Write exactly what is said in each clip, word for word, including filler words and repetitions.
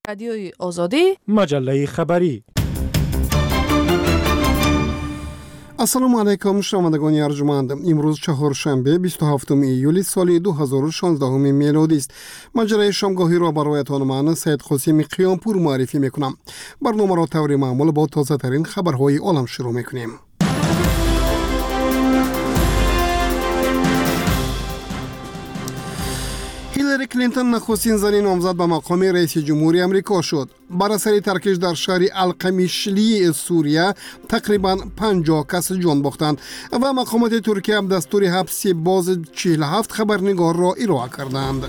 رادیوی آزادی، مجله خبری. السلام علیکم شنوندگان ارجمند. امروز چهارشنبه بیست و هفتم ایولی سال دو هزار و شانزده میلادی است. مجره شامگاهی را برایتان من سید قاسم قیامپور معرفی میکنم. برنامه را طور معمول با تازه ترین خبرهای عالم شروع میکنیم. هیلاری کلینتون نخستین زن نامزد به مقام رئیس جمهوری آمریکا شد. بر اثر ترکش در شهر القمیشلی سوریه تقریبا پنجاه کس جان باختند و مقامات ترکیه هم دستور حبس باز چهل و هفت خبرنگار را ارائه کردند.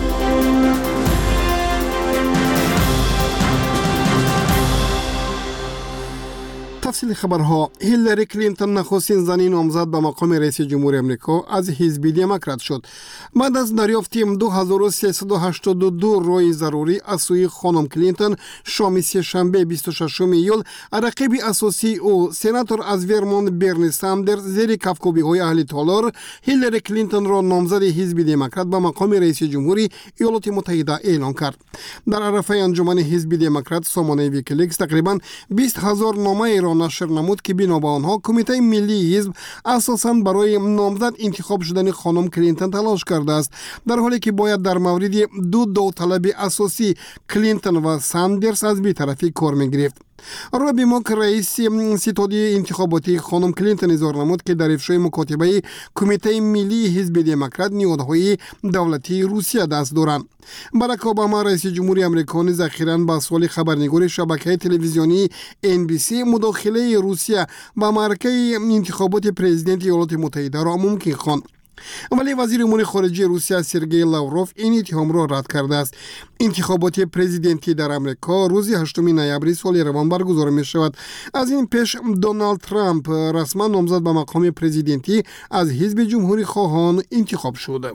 تفصیل خبرها. هیلاری کلینتون نخستین زن نامزد به مقام رئیس جمهوری آمریکا از حزب دموکرات شد. بعد از دریافت دو هزار و سیصد و هشتاد و دو رای ضروری از سوی خانم کلینتون شام سه‌شنبه بیست و ششم ایول، رقیب اساسی او سناتور از ورمونت برنی ساندرز زیر کفکوبی‌های اهل تالار هیلاری کلینتون را نامزد حزب دموکرات به مقام رئیس جمهوری ایالات متحده اعلام کرد. در عرفه انجمن حزب دموکرات سامانه ویکیلیکس تقریبا بیست هزار نامه را نشر نمود که بنا به آنها کمیته ملی حزب اساساً برای نامزد انتخاب شدن خانم کلینتون تلاش کرده است، در حالی که باید در مورد دو داوطلب اساسی کلینتون و ساندرز از بی‌طرفی کار می‌گرفت. رابی موک رئیس ستاد انتخاباتی خانم کلینتون اظهار نمود که در افشای مکاتبه کمیته ملی حزب دموکرات نیازهای دولتی روسیه دست دارند. باراک اوباما رئیس جمهوری آمریکا نیز اخیراً با سوال خبرنگار شبکه تلویزیونی ان بی سی مداخله روسیه با معرکه انتخابات پرزیدنت ایالات متحده را ممکن خواند. ولی وزیر امور خارجه روسیه سرگئی لاوروف این اتهام را رد کرده است. انتخابات پرزیدنتی در آمریکا روز هشتم نوامبر سال روان برگزار می شود. از این پیش دونالد ترامپ رسما نامزد به مقام پرزیدنتی از حزب جمهوری خواهان انتخاب شد.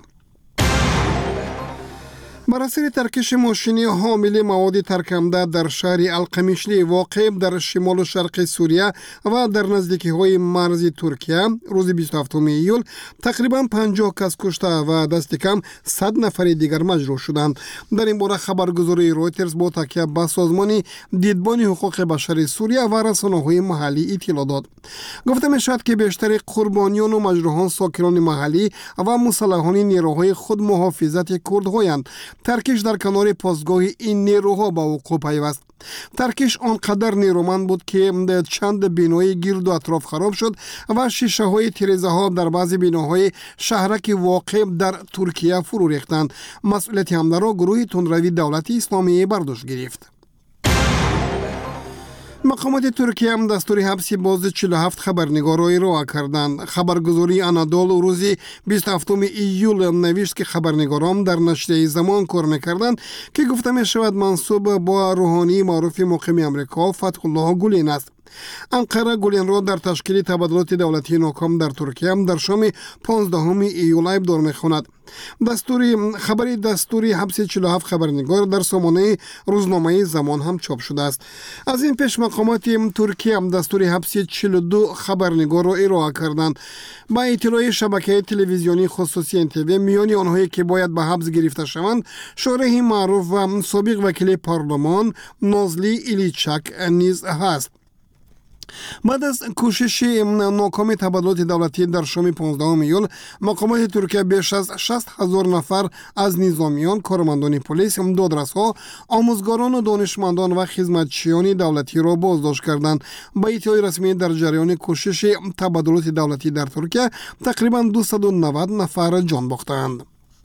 بر اثر ترکش ماشینی حامل مواد ترکمده در شهر القمیشلی واقع در شمال و شرق سوریه و در نزدیکی های مرز ترکیه روز بیست و هفتم ایول تقریبا پنجاه کس کشته و دست کم صد نفر دیگر مجروح شدند. در این باره خبرگزاری رویترز با تکیه به سازمان دیدبان حقوق بشر سوریه و رسانه‌های محلی اطلاع داد. گفته می شود که بیشتر قربانیان و مجروحان ساکنان محلی و مسلحان نیروهای خود محافظت کردهایند. ترکش در کنار پاسگاه این نیروها با وقوع پیوست. ترکش آنقدر نیرومند بود که چند بینای گرد و اطراف خراب شد و شیشه های تیرزه ها در بعضی بیناهای شهرک واقع در ترکیه فرو ریختند. مسئولیت حمله را گروه تندروی دولت اسلامی بر دوش گرفت. مقامات ترکیه هم دستور حبس باز چهل و هفت خبرنگار را ارائه کردند. خبرگزاری آنادول روز بیست و هفتم ایول نوشت که خبرنگاران در نشریه زمان کار می‌کردند که گفته می‌شود منسوب با روحانی معروف مقیم آمریکا فتح الله گولین است. انقره گولین را در تشکیل تبادلات دولتی ناکام در ترکیه هم در شام پانزدهم ایول ابدار می‌خواند. دستوری خبری دستوری حبس چهل و هفت خبرنگار در سامانه روزنامه زمان هم چاپ شده است. از این پیش مقامات ترکیه هم دستوری حبس چهل و دو خبرنگار را ارائه کردند. با اطلاع شبکه تلویزیونی خصوصی ان تی وی میان آنهایی که باید به حبس گرفته شوند شارح معروف و سابق وکیل پارلمان نازلی ایلیچک نیز هست. بعد از کوشش ناکام تبادلات دولتی در شام پانزدهم ایول مقامات ترکیه بیش از شصت هزار نفر از نظامیان، کارمندان پلیس، دادرس‌ها، آموزگاران و دانشمندان و خدمتچیان دولتی را بازداشت کردند. با اطلاع رسمی در جریان کوشش تبادلات دولتی در ترکیه تقریبا دویست و نود نفر جان باختند.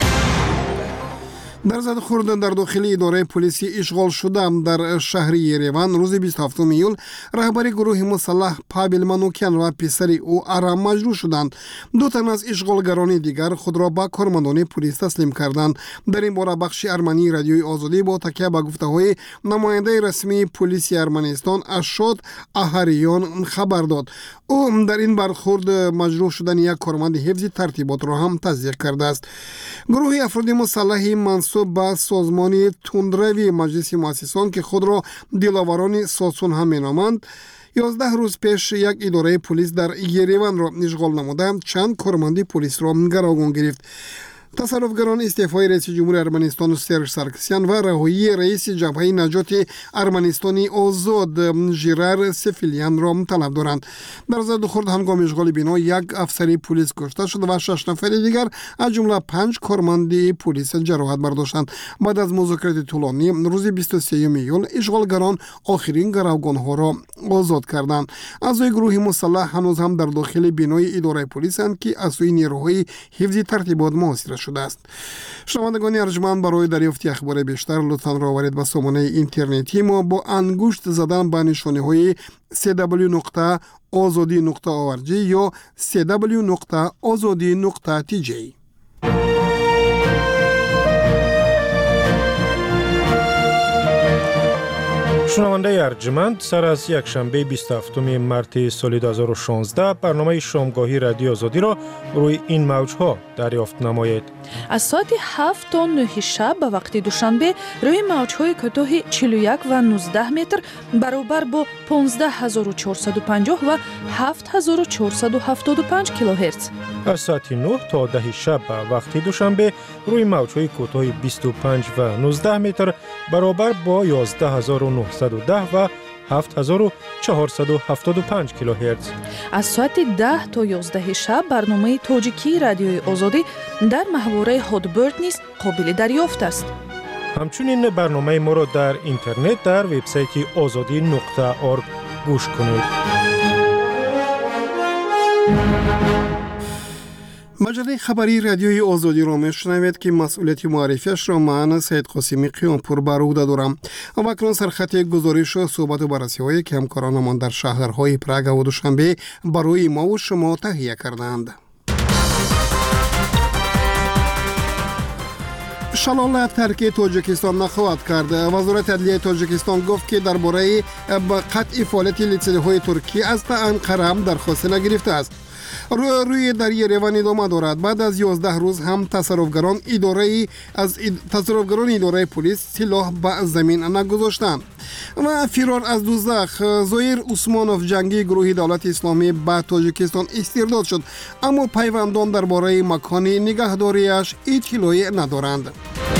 در زد خورد در داخل اداره پلیسی اشغال شده در شهر یریوان روز بیست و هفتم ایول رهبر گروه مسلح پاول مانوکیان و پسر او آرام مجروح شدند. دو تن از اشغالگران دیگر خود را به کارمندان پلیس تسلیم کردند. در این باره بخش ارمنی رادیوی آزادی با تکیه به گفته‌های نماینده رسمی پلیس ارمنستان اشاد اهریان خبر داد. او در این برخورد مجروح شدن یک کارمند حفظ ترتیبات را هم تصدیق کرده است. گروه افراد مسلح منسوب به سازمان تندروی مجلس مؤسسان که خود را دلاوران ساسون هم مینامند یازده روز پیش یک اداره پلیس در یریوان را اشغال نموده چند کارمند پلیس را گروگان گرفت. تصرفگران استعفای رئیس جمهور ارمنستان سرژ سارکسیان و رهایی رئیس جبهه نجات ارمنستانی آزاد ژرار سفیلیان را طلب دارند. در زد خورد هنگام اشغال بنا یک افسر پلیس کشته شد و شش نفر دیگر از جمله پنج کارمند پلیس جراحت برداشتند. بعد از مذاکرات طولانی روز بیست و سوم ایول اشغالگران آخرین گروگانها را آزاد کردند. اعضای گروه مسلح هنوز هم در داخل بنای اداره پلیس اند که از سوی نیروهای حفظ ترتیبات محاصره شده است. شنوندگان ارجمند، برای دریافت اخبار بیشتر لطفاً راورید به سامانه اینترنتی ما با انگشت زدن به نشانه‌های سی دبلیو نقطه آزادی نقطه او ار جی یا سی دبلیو نقطه آزادی نقطه تی جی. شنونده ارجمند، سر از یک شنبه بیست و هفتم مارس سال دو هزار و شانزده برنامه شامگاهی رادیو آزادی را روی این موج‌ها دریافت نمایید. از ساعت هفت تا نه شب به وقت دوشنبه روی موج‌های کوتاه چهل و یک و نوزده متر برابر با پانزده هزار و چهارصد و پنجاه و هفت هزار و چهارصد و هفتاد و پنج کیلوهرتز. از ساعت نه تا ده شب به وقت دوشنبه روی موج‌های کوتاه بیست و پنج و نوزده متر برابر با یازده هزار و نهصد و ده و هفت هزار و چهارصد و هفتاد و پنج کیلوهرتز. از ساعت ده تا یازده شب برنامه تاجیکی رادیوی آزادی در محوره هادبرد نیز قابل دریافت است. همچنین برنامه ما را در اینترنت در وبسایت آزادی نقطه اورگ گوش کنید. مجله خبری رادیوی آزادی را میشنوید که مسئولیت معرفیش را من سید قاسمی قیامپور بر عهده دارم. و اکنون سرخط گزارش و صحبت و بررسی هایی که همکارانمان در شهرهای پراگ و دوشنبه برای ما و شما تهیه کردند. شلاله ترک تاجیکستان نخواهد کرد. وزارت عدلیه تاجیکستان گفت که درباره قطع فعالیت لیتسی‌های ترکی از انقره درخواست نگرفته است. روی روی دری روان ادامه دارد. بعد از یازده روز هم تصرفگران اداره از تصرفگران اداره پلیس سلاح به زمین نگذاشتند. و فرار از دوزخ، زایر عثمانوف جنگی گروه دولت اسلامی به تاجیکستان استرداد شد، اما پیوندان درباره مکان نگهداریش اطلاعی ندارند.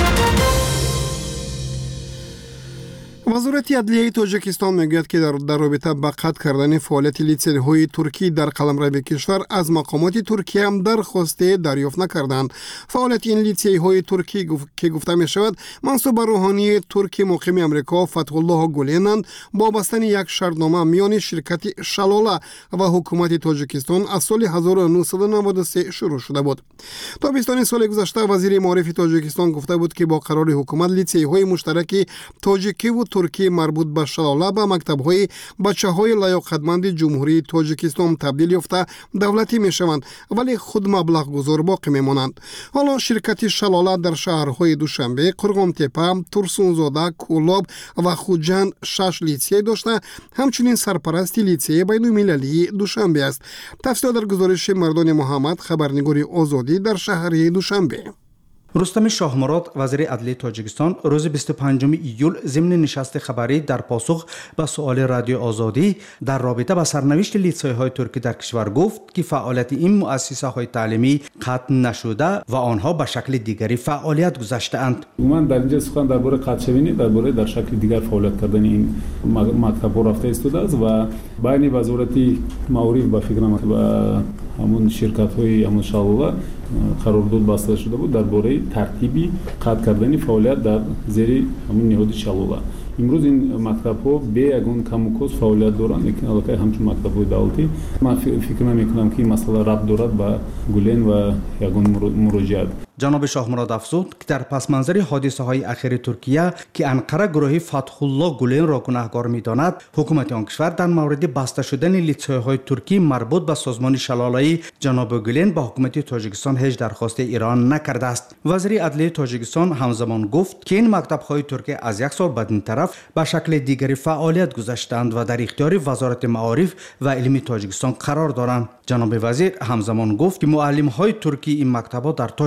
وزارت عدلیه تاجیکستان میگوید که در, در رابطه با قطع کردن فعالیت لیتسی‌های ترکی در قلمرو کشور از مقامات ترکیه هم درخواست دریافت نکردند. فعالیت این لیتسی‌های ترکی گف... که گفته می شود منصوب روحانی ترکی مقیم امریکا فتح الله گلینند با بستن یک شرطنامه میان شرکت شلاله و حکومت تاجیکستان از سال هزار و نهصد و نود و سه شروع شده بود. تابستان سال گذشته وزیر معارف تاجیکستان گفته بود که با قرار حکومت لیتسی‌های مشترک تاجیکی و ترکی مربوط به شلاله به مکتب‌های بچه‌های لیاقتمند جمهوری تاجیکستان تبدیل یافته دولتی می‌شوند، ولی خود مبلغ گذار باقی می‌مانند. حالا شرکت شلاله در شهرهای دوشنبه، قرغانتپه، ترسونزاده، کولاب و خوجند شش لیتسیه داشته، همچنین سرپرست لیتسیه بین‌المللی دوشنبه است. تفصیل در گزارش مردان محمد، خبرنگار آزادی در شهر دوشنبه. رستم شاهمراد وزیر عدلیه تاجیکستان روز بیست و پنجم ایول ضمن نشست خبری در پاسخ به سؤال رادیو آزادی در رابطه با سرنوشت لیتسی‌های ترکی در کشور گفت که فعالیت این مؤسسه‌های تعلیمی قطع نشده و آنها به شکل دیگری فعالیت گذاشته‌اند. من در اینجا سخن درباره قطع شوینی درباره در شکل دیگر فعالیت کردن این مکتب‌ها رفته ایستاده است و بین وزارت معارف به فکرم و همون شرکت‌های همون شلاله قرارداد بسته شده بود درباره ترتیبی قطع کردن فعالیت در زیر همون نهاد شلاله. امروز این مکتب‌ها به یگان کم و کاست فعالیت دارند، لیکن البته همچون مکتب‌های دولتی من فکر نمی‌کنم که این مسئله ربط دارد به گلین و یگان مراجعت. جناب شاهمراد افزود که در پس منظر حادثه‌های اخیر ترکیه که انقره گروه فتح الله گلین را گناهکار می‌داند، حکومت آن کشور در مورد بسته شدن لیتسی‌های ترکی مربوط به سازمان شلاله‌ای جناب گلین با حکومت تاجیکستان هیچ درخواست ایران نکرده است. وزیر عدلیه تاجیکستان همزمان گفت که این مکتب‌های ترکی از یک سال بعد این طرف به شکل دیگری فعالیت گذاشتند و در اختیار وزارت معارف و علم تاجیکستان قرار دارند. جناب وزیر همزمان گفت که معلم‌های ترکی این مکتب‌ها در تاجیکستان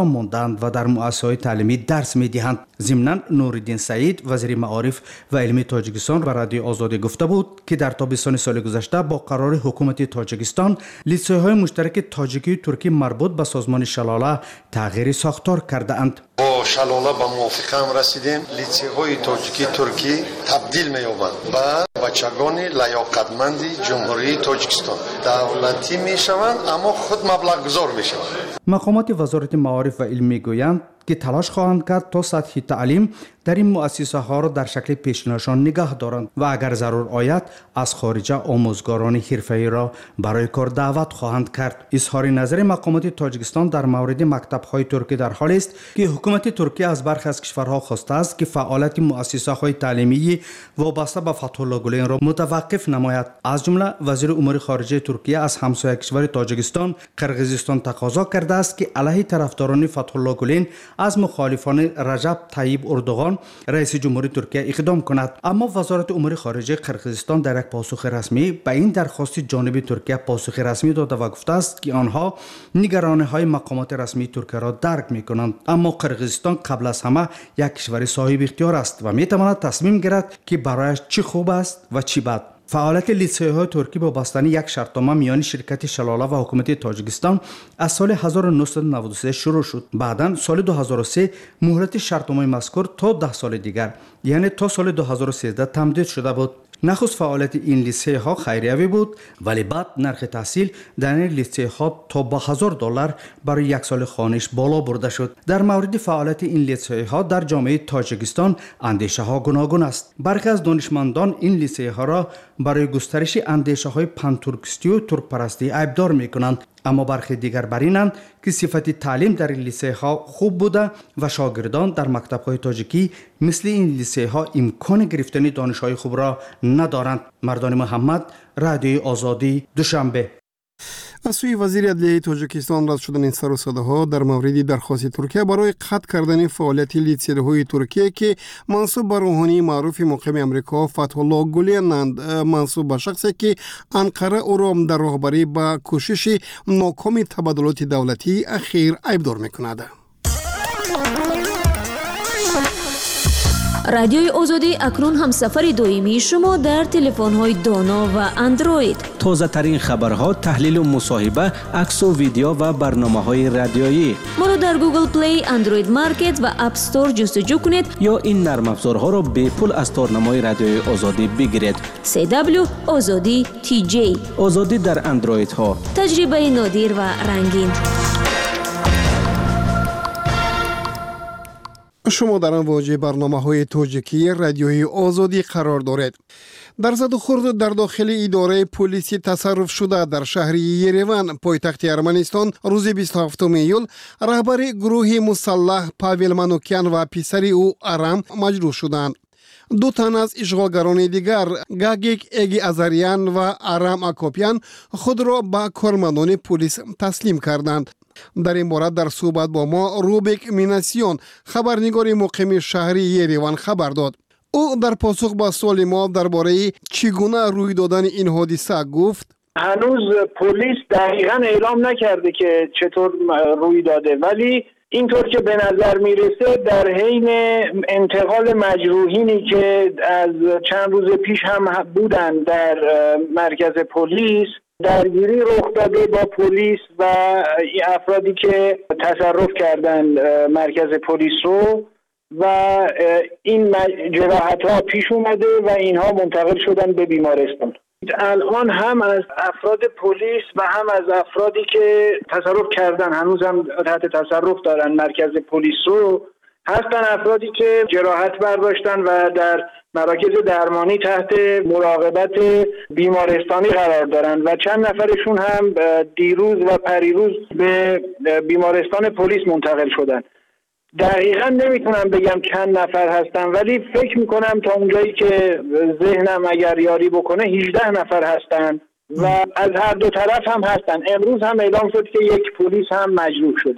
اینجا ماندند و در مؤسسه‌های تعلیمی درس می‌دهند. ضمناً نورالدین سعید وزیر معارف و علم تاجیکستان به رادیو آزادی گفته بود که در تابستان سال گذشته با قرار حکومت تاجیکستان لیسه‌های مشترک تاجیکی و ترکی مربوط به سازمان شلاله تغییر ساختار کرده اند. با شلاله به موافقه هم رسیدیم. لیسه‌های تاجیکی ترکی تبدیل می‌یابند به بچگان لیاقتمند جمهوری تاجیکستان. دولتی می‌شوند اما خود مبلغ گذار می‌شوند. مقامات وزارت معارف و علم می‌گویند که تلاش خواهند کرد تا سطح تعلیم در این مؤسسه ها را در شکل پیشنشان نگاه دارند و اگر ضرور آید از خارجه آموزگاران حرفه‌ای را برای کار دعوت خواهند کرد. اظهار نظر مقامات تاجیکستان در مورد مکتب‌های ترکی در حالی است که حکومت ترکیه از برخی از کشورها خواسته است که فعالیت مؤسسه‌های تعلیمی وابسته به فتح الله گلین را متوقف نماید. از جمله وزیر امور خارجه ترکیه از همسایه کشور تاجیکستان قرقیزستان تقاضا کرده است که علیه طرفداران فتح الله گلین از مخالفان رجب طیب اردوغان رئیس جمهوری ترکیه اقدام کند. اما وزارت امور خارجه قرقیزستان در یک پاسخ رسمی به این درخواست جانب ترکیه پاسخ رسمی داده و گفته است که آنها نگرانی‌های مقامات رسمی ترکیه را درک می‌کنند، اما قرقیزستان قبل از همه یک کشور صاحب اختیار است و می‌تواند تصمیم گیرد که برایش چی خوب است و چی بد. فعالیت لیسه‌های ترکی با بستن یک شرطنامه میان شرکت شلاله و حکومت تاجیکستان از سال هزار و نهصد و نود و سه شروع شد. بعداً سال دو هزار و سه مهلت شرطنامه مذکور تا ده سال دیگر یعنی تا سال دو هزار و سیزده تمدید شده بود. نخست فعالیت این لیسه ها خیریوی بود ولی بعد نرخ تحصیل در این لیسه ها تا با هزار دلار برای یک سال خوانش بالا برده شد. در مورد فعالیت این لیسه ها در جامعه تاجیکستان اندیشه ها گوناگون است. برخی از دانشمندان این لیسه ها را برای گسترش اندیشه های پنترکستی و ترک پرستی عیبدار می کنند، اما برخی دیگر برینند که صفت تعلیم در این لیسه ها خوب بوده و شاگردان در مکتب های تاجیکی مثل این لیسه ها امکان گرفتن دانش های خوب را ندارند. مردان محمد، رادیوی آزادی، دوشنبه. از سوی وزیر عدلیه تاجیکستان رد شدن این سر و صداها در مورد درخواست ترکیه برای قطع کردن فعالیت لیسه‌های ترکیه که منسوب به روحانی معروف مقیم امریکا فتح الله گلینند، منسوب به شخصی که انقره او را در راهبری به کوشش ناکام تبادلات دولتی اخیر عیبدار می‌کند. رادیوی آزادی اکنون هم سفر دائمی شما در تلفن‌های دانا و اندروید. تازه ترین خبرها، تحلیل و مصاحبه، عکس و ویدیو و برنامه‌های رادیویی. ما را در گوگل پلی، اندروید مارکت و اپ استور جستجو کنید یا این نرم افزارها را به پول از تارنمای رادیوی آزادی بگیرید. سی دبلیو آزادی تی جی. آزادی در اندروید ها. تجربه نادر و رنگین. شما در امواج برنامه‌های تاجیکی رادیوی آزادی قرار دارید. در زد و خورد در داخل اداره پلیس تصرف شده در شهر یریوان پایتخت ارمنستان روز بیست و هفتم ایول رهبر گروه مسلح پاول مانوکیان و پسر او آرام مجروح شدند. دو تن از اشغالگران دیگر گاگیک اگی ازاریان و آرام اکوپیان خود را به کارمندان پلیس تسلیم کردند. در این مورد در صحبت با ما روبک میناسیون خبرنگار مقیم شهری یریوان خبر داد. او در پاسخ به سوال ما درباره چگونه روی دادن این حادثه گفت: هنوز پلیس دقیقاً اعلام نکرده که چطور روی داده، ولی اینطور که به نظر میرسه در حین انتقال مجروحینی که از چند روز پیش هم بودن در مرکز پلیس درگیری رخ داده با پلیس و افرادی که تصرف کردن مرکز پلیس رو و این جراحت ها پیش اومده و اینها منتقل شدن به بیمارستان. الان هم از افراد پلیس و هم از افرادی که تصرف کردن هنوز هم تحت تصرف دارن مرکز پلیس رو هستن افرادی که جراحت برداشتن و در مراکز درمانی تحت مراقبت بیمارستانی قرار دارن و چند نفرشون هم دیروز و پریروز به بیمارستان پلیس منتقل شدن. دقیقا نمیتونم بگم چند نفر هستن، ولی فکر میکنم تا اونجایی که ذهنم اگر یاری بکنه هجده نفر هستن و از هر دو طرف هم هستن. امروز هم اعلام شد که یک پلیس هم مجروح شده.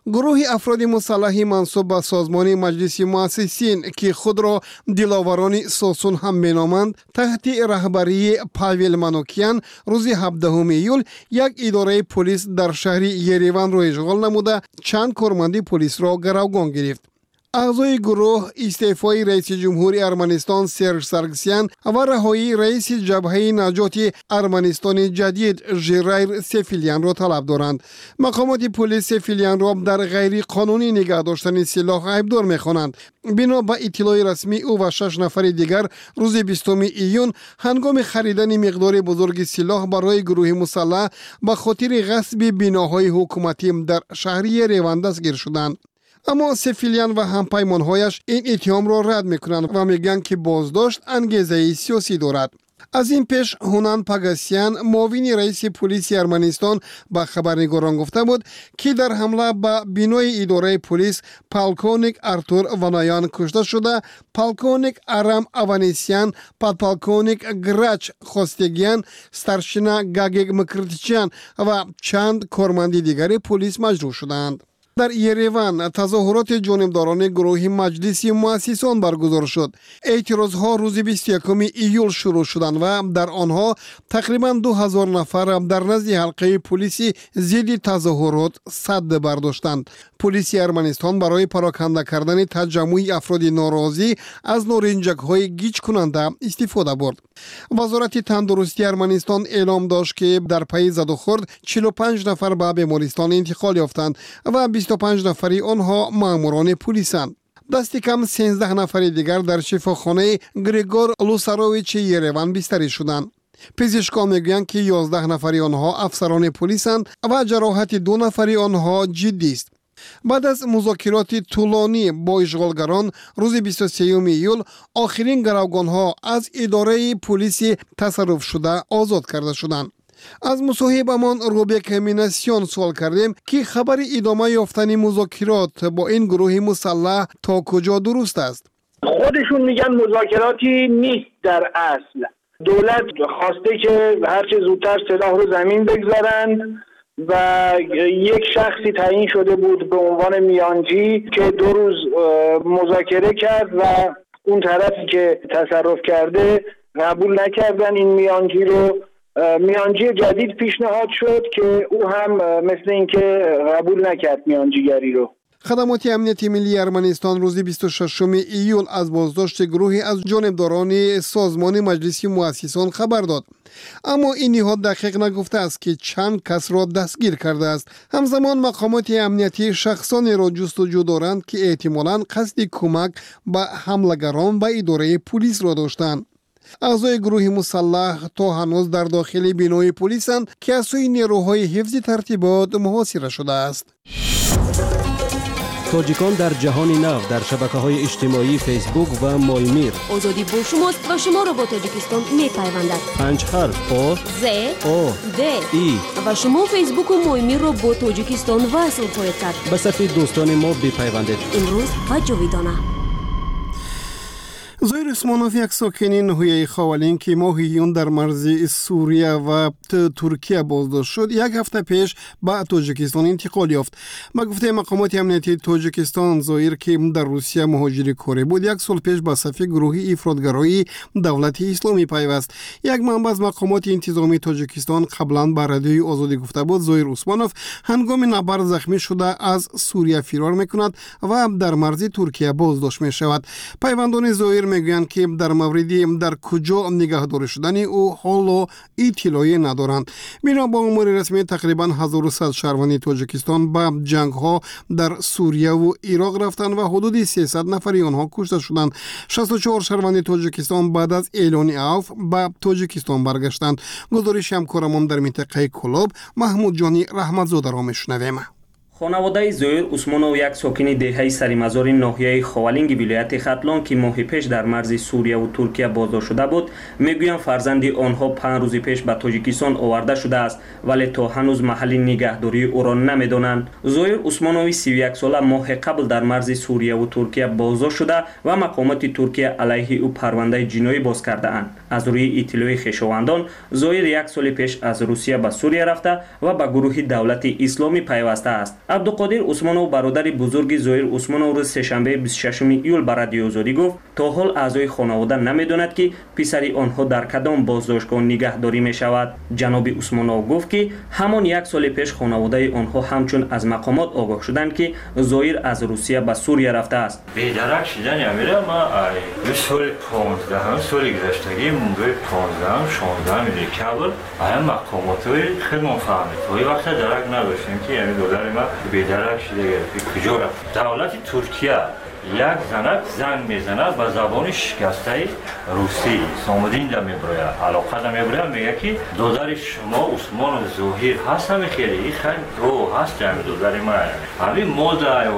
گروه افراد مسلح منسوب به سازمان مجلس مؤسسین که خود را دلاوران ساسون هم مینامند تحت رهبری پاویل منوکیان روز هفدهم ایول یک اداره پلیس در شهر یریوان را اشغال نموده چند کارمند پلیس را گروگان گرفت. اعضای گروه استعفای رئیس جمهور ارمنستان سرژ سارگسیان و رهایی رئیس جبهه نجات ارمنستان جدید ژیرایر سفیلیان را طلب دارند. مقامات پلیس سفیلیان را در غیر قانونی نگاه داشتن سلاح عیبدار می‌خوانند. بنا به اطلاع رسمی او و شش نفر دیگر روز بیستم ایون هنگام خریدن مقدار بزرگ سلاح برای گروه مسلح به خاطر غصب بناهای حکومتی در شهر یریوان دستگیر شدند. اما سفیلیان و همپیمانهایش این اتهام را رد میکنند و میگن که بازداشت انگیزه سیاسی دارد. از این پیش هونان پاگاسیان معاون رئیس پلیس ارمنستان به خبرنگاران گفته بود که در حمله به بینای اداره پلیس پالکونیک ارتور ونایان کشته شده، پالکونیک ارام اوانیسیان، پالکونیک گراچ خواستگیان، ستارشنا گاگیگ مکرتیچیان و چند کارمند دیگر پلیس مجروح شدند. در یریوان تظاهرات جانبداران گروه مجلس مؤسسان برگزار شد. اعتراضها روز بیست و یکم ایول شروع شدند و در آنها تقریبا دو هزار نفر در نزد حلقه پلیس ضد تظاهرات سد برداشتند. پلیس ارمنستان برای پراکنده کردن تجمع افراد ناراضی از نارنجک‌های گیج کننده استفاده برد. وزارت تندرستی ارمنستان اعلام داشت که در پی زد و خورد چهل و پنج نفر به بیمارستان انتقال یافتند و بیست و پنج نفری آنها ماموران پلیسند. دست کم سیزده نفر دیگر در شفاخانه گریگور لوساروویچ یریوان بستری شدند. پزشکان میگویند که یازده نفری آنها افسران پلیسند و جراحت دو نفری آنها جدی است. بعد از مذاکرات طولانی با اشغالگران روز بیست و سوم ایول آخرین گروگانها از اداره پلیس تصرف شده آزاد کرده شدند. از مصاحبمان روبک میناسیون سوال کردیم که خبر ادامه یافتن مذاکرات با این گروه مسلح تا کجا درست است. خودشون میگن مذاکراتی نیست. در اصل دولت خواسته که هرچه زودتر سلاح رو زمین بگذارند و یک شخصی تعیین شده بود به عنوان میانجی که دو روز مذاکره کرد و اون طرفی که تصرف کرده قبول نکردن این میانجی رو. میانجی جدید پیشنهاد شد که او هم مثل اینکه قبول نکرد میانجیگری رو. خدمات امنیتی ملی ارمنستان روز بیست و ششم ایول از بازداشت گروهی از جانبداران سازمان مجلس مؤسسان خبر داد. اما این نهاد دقیق نگفته است که چند کس را دستگیر کرده است. همزمان مقامات امنیتی شخصانی را جستجو دارند که احتمالاً قصد کمک به حملگران و اداره پلیس را داشتند. اعضای گروه مسلح تا هنوز در داخل بینای پلیسند که از سوی نیروهای حفظ ترتیبات محاصره شده است. تاجیکان در جهان نو در شبکه‌های اجتماعی فیسبوک و مایمیر. آزادی با شماست و شما را با تاجیکستان می‌پیوندد. پنج حرف آ ز او د ای و شما فیسبوک و مایمیر را با تاجیکستان وصل خواهید کرد. به صفحه دوستان ما بپیوندید. امروز و جاویدانه. زویر اسمانوف یک ساکن ناحیه خاولین که ماه یون در مرز سوریه و ترکیه بازداشت شد یک هفته پیش به تاجیکستان انتقال یافت. با گفته مقامات امنیتی تاجیکستان زویر که در روسیه مهاجر کاری بود یک سال پیش به صف گروه افراطگرایی دولت اسلامی پیوست. یک منبع از مقامات انتظامی تاجیکستان قبلا به رادیوی آزادی گفته بود زویر اسمانوف هنگام نبرد زخمی شده از سوریه فرار میکند و در مرز ترکیه بازداشت می شود. پیوندان زویر میگویند که در موردی در کجا نگهداری شدن او حالا اطلاعی ندارند. بنا با امور رسمی تقریبا هزار و صد شهروند تاجیکستان به جنگ ها در سوریه و عراق رفتند و حدود سیصد نفری آنها کشته شدند. شصت و چهار شهروند تاجیکستان بعد از اعلان عفو به تاجیکستان برگشتند. گزارش همکارمان در منطقه کلاب محمود جانی رحمتزاده را میشنویم. خانواده زویر عثمانوف یک ساکن دهه سرمزار ناحیه خاولینگ ولایت ختلان که ماه پیش در مرز سوریه و ترکیه بازداشت شده بود میگویند فرزند آنها پنج روز پیش به تاجیکستان آورده شده است ولی تا هنوز محل نگهداری او را نمیدانند. زویر عثمانوف سی و یک ساله ماه قبل در مرز سوریه و ترکیه بازداشت شده و مقامات ترکیه علیه او پرونده جنایی باز کرده اند. از روی اطلاع خویشاوندان زویر یک سال پیش از روسیه به سوریه رفته و به گروه دولت اسلامی پیوسته است. عبدالقادر عثمانوف برادر بزرگ زهیر عثمانوف روز سه‌شنبه بیست و ششم ایول به رادیو آزادی گفت تا حال اعضای خانواده نمیداند که پسری آنها در کدام بازداشتگاه نگهداری می شود. جناب عثمانوف گفت که همان یک سال پیش خانواده آنها همچون از مقامات آگاه شدند که زهیر از روسیه به سوریه رفته است. بی‌درک شدن امیره ما دو سال پانزده هم سال گذشتگی موقع پانزده هم شانزده هم میده کابل آیا مقامات های خیلی مفهمید توی وقت درک نداشتیم که یعنی دلار ما بی‌درک شده گرفتی کجا رفت. دولت ترکیه یک زنک زنگ میزند به زبان شکسته روسی سامدین دا میبروید علاقه دا میبروید میگه که دادر شما عثمان زهیر هست همی خیلی این خیلی رو هست همی دادر ما همین ما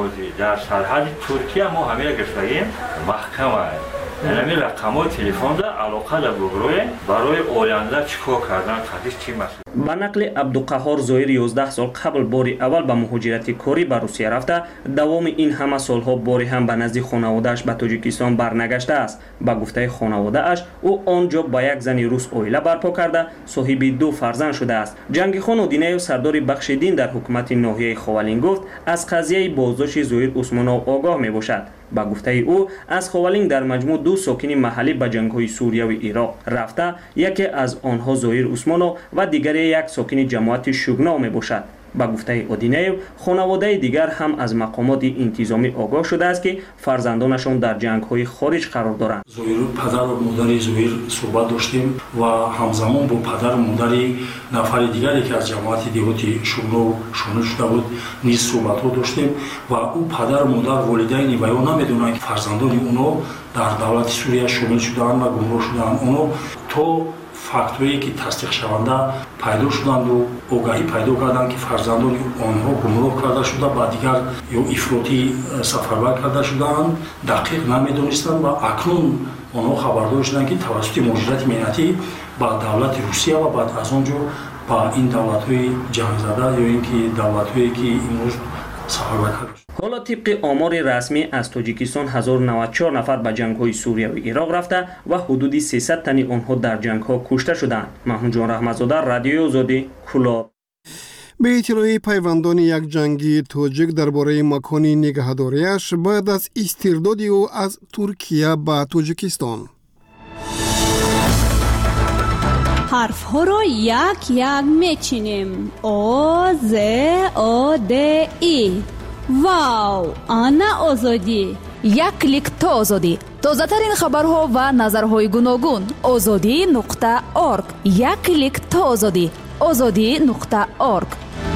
در سرحد ترکیه ما همین گرفتگیم محکمه یعنی همین رقم های تلفن دا علاقه دا ببروید برای آینده چیکار کردن خطیش چی مسئله. به نقل عبدالقهار زهیر یازده سال قبل باری اول به مهاجرت کاری به روسیه رفته دوام این همه سالها باری هم به نزد خانواده‌اش به تاجیکستان برنگشته است. به گفته خانواده‌اش او آنجا با یک زن روس عائله برپا کرده صاحب دو فرزند شده است. جنگی خان اودینیو سردار بخش دین در حکومت ناحیه خوالین گفت از قضیه بازداشت زهیر عثمانوف آگاه می باشد. با گفته او از خوالین در مجموع دو ساکن محلی به جنگ‌های سوریه و عراق رفته یکی از آنها زهیر عثمانوف و دیگری یک ساکن جماعت شوگنا می باشد. با گفته اودینیو خانواده دیگر هم از مقامات انتظامی آگاه شده است که فرزندانشان در جنگ‌های خارج قرار دارند. زهیر پدر و مادر زهیر صحبت داشتیم و همزمان با پدر و مادر نفر دیگری که از جماعت دیوت شوگنا شامل شده بود نیز صحبت ها داشتیم و او پدر و مادر والدین و یا نمیدونن که فرزندان اونو در دولت سوریه شامل شدند و گمراه شدند. اونو تو فاکتوری که تصدیق شونده پیدا شدند و آگاهی پیدا کردند که فرزندان آنها گمراه کرده شده و دیگر یا افراطی سفربر کرده شدند دقیق نمیدونستند و اکنون آنها خبردار شدند که توسط مهاجرت ملتی با دولت روسیه و بعد از آنجا با این دولت‌های جنگ زده یا اینکه دولت‌هایی که امروز سفربر کرده. حالا طبق آمار رسمی از تاجیکستان هزار و نود و چهار نفر به جنگ‌های سوریه و عراق رفته و حدود سیصد تن آنها در جنگ‌ها کشته شدند. محمود جان رحمت‌زاده، رادیو آزادی، کلاب. به اطلاع پیوندان یک جنگی تاجیک درباره مکان نگهداریش بعد از استرداد او از ترکیه به تاجیکستان. حرف ها را یک یک میچینیم. او ز او د ای. واو، آنا آزادی. یک کلیک تا آزادی. تازه ترین خبرها و نظرهای گوناگون. آزادی نقطه ارگ. یک کلیک تا آزادی. آزادی نقطه ارگ.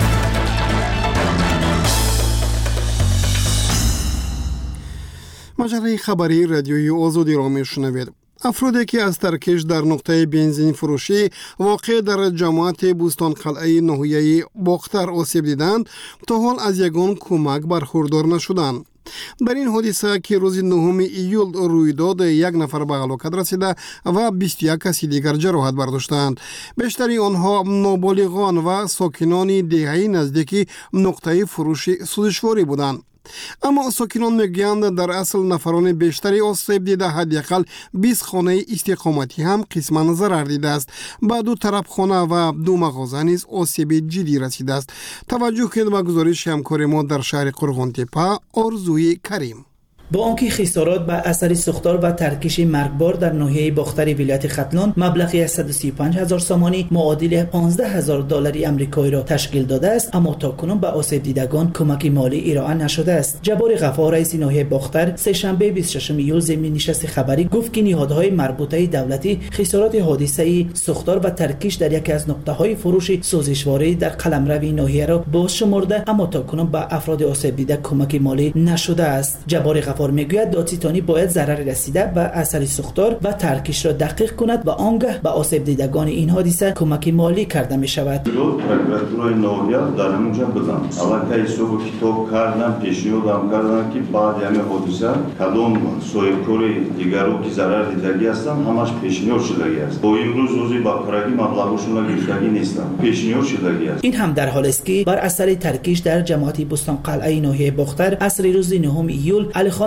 مجله خبری رادیوی آزادی را میشنوید. افرادی که از ترکش در نقطه بنزین فروشی واقع در جماعت بوستان قلعه ناحیه باختر آسیب دیدند تا حال از یگان کمک برخوردار نشدند. در این حادثه که روز نهم ایول روی داد یک نفر به هلاکت رسیده و بیست و یک کسی دیگر جراحت برداشتند. بیشتری آنها نابالغان و ساکنان دهه نزدیک نقطه فروش سوزشواری بودند. اما ساکنان میگویند در اصل نفران بیشتری آسیب دیده حداقل بیست خانه استقامتی هم قسما ضرر دیده است. با دو طرف خانه و دو مغازه نیز آسیب جدی رسیده است. توجه کنید به گزارش همکار ما در شهر قرغانتپه آرزوی کریم. با آنکه خسارات به اثر سوختار و ترکش مرگبار در ناحیه باختر ولایت ختلان مبلغی از صد و سی و پنج هزار سامانی معادل پانزده هزار دلاری آمریکایی را تشکیل داده است، اما تاکنون به آسیب دیدگان کمک مالی ارائه نشده است. جبار غفار رئیس ناحیه باختر سه شنبه بیست و ششم ایول ضمن نشست خبری گفت که نهادهای مربوطه دولتی خسارات حادثه سوختار و ترکش در یکی از نقطه‌های فروش سوزشواری در قلمرو ناحیه را باز شمرده، اما تاکنون به افراد آسیب دیده کمک مالی نشده است. جبار غفار میگوید دادستانی باید ضرر رسیده به اثر سوختار و ترکش را دقیق کند و آنگاه به آسیب دیدگان این حادثه کمک مالی کرده می شود. پروکوراتورای ناحیه در همونجا بودم. علاقه صبح کتاب کردم، پیشنهادم کردم که بعد همه حادثه کدام سویکوری دیگرو که ضرر دیدگی هستن همش پیشنهاد شدگی است. با امروز روزی با پراگی مبلغشون را گرفتگی نیستن. پیشنهاد شدگی است. این هم در حالی است که بر اثر ترکش در جماعت بوستان قلعه ناحیه باختر عصر روز نهم ایول علی خان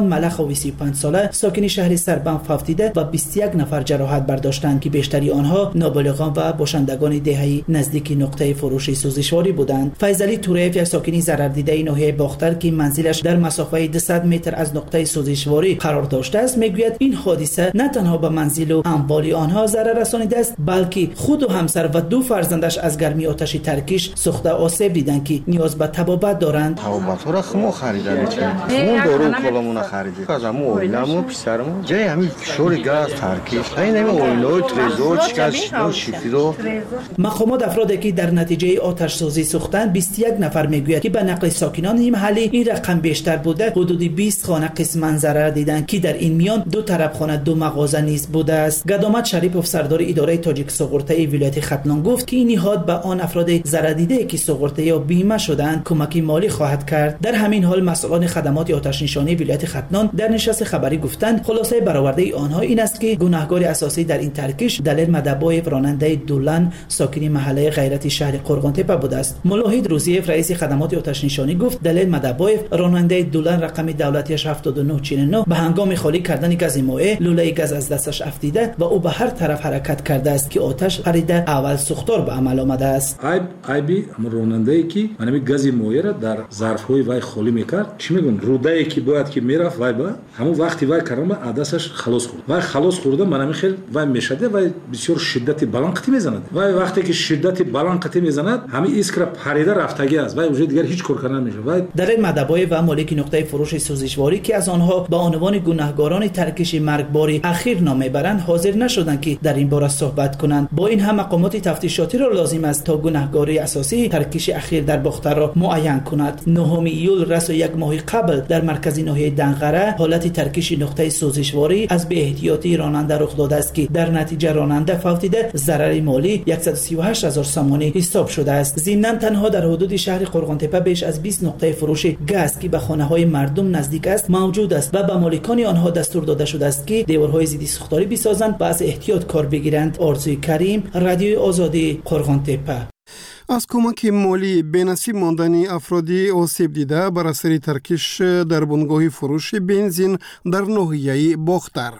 خان ملخ سی و پنج ساله ساکن شهر سربنف افتیده و بیست و یک نفر جراحت برداشتند که بیشتری آنها نابالغان و باشندگان دهه‌ای نزدیک نقطه فروش سوزشواری بودند. فیضعلی توریف یک ساکن ضرر دیده ناحیه باختر که منزلش در مسافه دویست متر از نقطه سوزشواری قرار داشته است میگوید این حادثه نه تنها به منزل و اموال آنها ضرر رسانیده است بلکه خود و همسر و دو فرزندش از گرمی آتش ترکیش سوخته آسیب دیدند که نیاز به طبابت دارند. طبابت را خمو خریدن چه خمو دارو کلامون خریدیم از همون اویلمو پسرمو جای همین شور گاز ترکیش این همین اویلای ترزور چیکار شیفتی رو مقامات افرادی که در نتیجه آتش سوزی سوختند بیست و یک نفر میگوید که به نقل ساکنان این محلی این رقم بیشتر بوده. حدود بیست خانه قسما ضرر دیدند که در این میان دو طرف خانه دو مغازه نیز بوده است. گدامت شریپوف سردار اداره تاجیک سوغورته ولایت ختلان گفت که این نهاد به آن افراد ضرر دیده که سوغورته یا بیمه شدند کمکی مالی خواهد کرد. در همین حال مسئولان خدمات آتش نشانی ولایت ختلان در نشست خبری گفتند خلاصه برآورده آنها این است که گناهکار اساسی در این ترکیش دلیل مدبایف راننده دولن ساکن محله غیرتی شهر قرغانتپه بوده است. ملاحد روزیف رئیس خدمات آتش نشانی گفت دلیل مدبایف راننده دولن رقم دولتیش هفتاد و نه چهل و نه به هنگام خالی کردن گاز مایع لوله گاز از دستش افتیده و او به هر طرف حرکت کرده است که آتش پریده اول سوختار به عمل آمده است. عیب عیبی راننده ای که منمی گاز مایع را در ظرف های وای خالی میکرد چی میگن روده ای که باید که میرفت وای با همون وقتی وای کردم عدسش خلاص خورد وای خلاص خورده منمی خیلی وای میشده وای بسیار شدتی بلند قطی میزند وای وقتی که شدتی بلند قطی میزند همین ایسکرا پریده رفتگی است وای وجود دیگر هیچ کار کردن نمیشه. وای در مدبای و مالک نقطه فروش سوزشواری که از آنها به عنوان گناهکاران ترکیش مرگباری اخیر نام میبرند حاضر نشدند که در این باره صحبت کنند. با این هم مقامات تفتیشاتی را لازم است تا گناهکاری اساسی ترکیش اخیر در باختر را معین کند. نهم ایول رس یک ماه قبل در مرکز ناحیه دنقره حالت ترکیش نقطه سوزشواری از بی احتیاطی راننده رخ داده است که در نتیجه راننده فوتیده ضرر مالی صد و سی و هشت هزار سامانی حساب شده است. ضمن تنها در حدود شهر قرغانتپه بیش از بیست نقطه فروش گاز که به خانه‌های مردم نزدیک است موجود است و به مالکان آنها دستور داده شده است که دیوارهای ضد سوختاری بسازند و از احتیاط کار بگیرند. آرزوی کریم، رادیوی آزادی، قرغانتپه. از کمک مالی بنصیب ماندن افرادی آسیب دیده بر اثر ترکیش در بنگاه فروش بنزین در ناحیه باختر.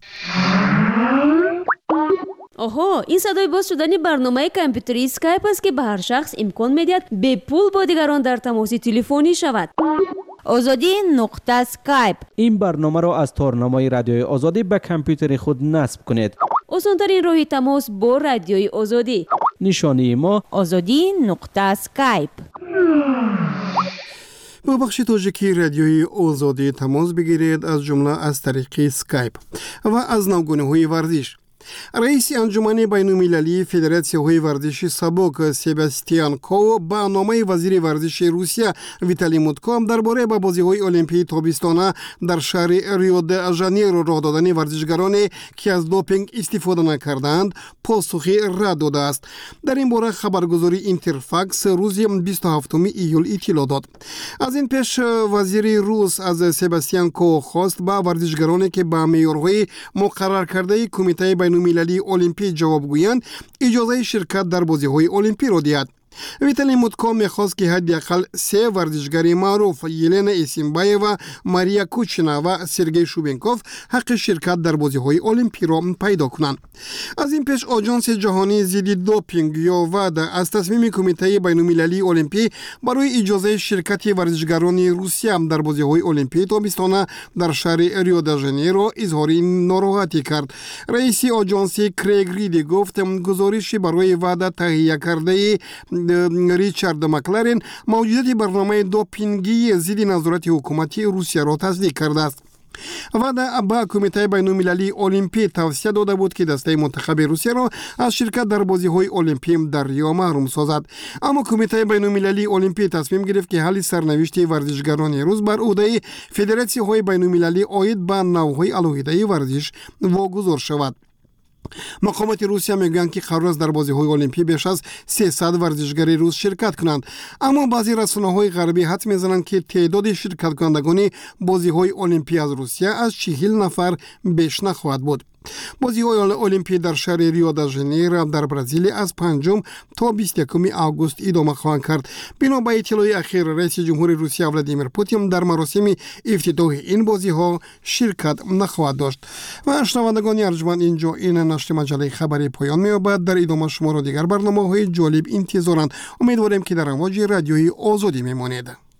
آها این صدای باز شدن برنامه کامپیوتری اسکایپ است که به هر شخص امکان میدهد به پول با دیگران در تماس تلفنی شود. آزادی نقطه اسکایپ. این برنامه را از تارنامه رادیوی آزادی به کامپیوتر خود نصب کنید. آسان‌ترین راه تماس با رادیوی آزادی. نشانی ما آزادی نقطه اسکایپ. با بخش تاجیکی رادیوی آزادی تماس بگیرید از جمله از طریق اسکایپ و از نوگونه‌های ورزش. رئیس انجمن بین‌المللی فدراسیون ورزشی سبک سباستیان کو با نامه وزیر ورزش روسیه ویتالی مودکو درباره با بازی‌های المپیک تابستانه در شهر ریو د ژانیرو راه دادن ورزشکارانی که از دوپینگ استفاده نکردند پاسخی رد داده است. در این باره خبرگزاری اینترفاکس روز بیست و هفتم ایول اطلاع داد. از این پیش وزیر روس از سباستیان کو خواست با ورزشکارانی که با معیارهای مقرر کرده کمیته بین‌المللی المپیک جواب گویند اجازه شرکت در بازی‌های المپیک را دهد. ویتالی مودکو می‌خواست که حداقل سه ورزشکار معروف یلنا اسیمبایوا، ماریا کوچنا و سرگئی شوبنکوف حق شرکت در بازی‌های المپیک را پیدا کنند. از این پیش آژانس جهانی ضد دوپینگ یا وادا از تصمیم کمیته بین‌المللی المپیک برای اجازه شرکت ورزشکاران روسیه در بازی‌های المپیک تابستانه در شهر ریو د ژانیرو اظهار ناراحتی کرد. رئیس آژانس کریگ ریدی گفت گزارشی برای وادا تهیه کرده ریچارد مکلارن موجودیت برنامه دوپینگی ضد نظارت حکومتی روسیه را تصدیق کرده است. وادا با کمیته بین‌المللی المپیک توصیه داده بود که دسته منتخب روسیه را از شرکت در بازی‌های المپیک در ریو محروم سازد. اما کمیته بین‌المللی المپیک تصمیم گرفت که حل سرنوشت ورزشکاران روس بر عهده فدراسیون‌های بین‌المللی عاید به نوع‌های الهیده ورزش واگذار شود. مقامات روسیه میگویند که قرار است در بازی‌های المپیک بیش از سیصد ورزشکار روس شرکت کنند، اما بعضی رسانه‌های غربی حدس می‌زنند که تعداد شرکت کنندگان بازی‌های المپیک از روسیه از چهل نفر بیش نخواهد بود. بازی‌های المپیک در شهر ریو د ژانیرو در برزیل از پنجم تا بیست و یکم آگوست ادامه خواهند کرد. بنا به اطلاع اخیر رئیس جمهور روسیه ولادیمیر پوتین در مراسم افتتاح این بازی‌ها شرکت نخواهد داشت. و شنوندگان ارجمند، اینجا این نشر مجله خبری پایان می‌یابد. در ادامه شما را دیگر برنامه‌های جالب انتظارند. امیدواریم که در امواج رادیوی آزادی میمانید.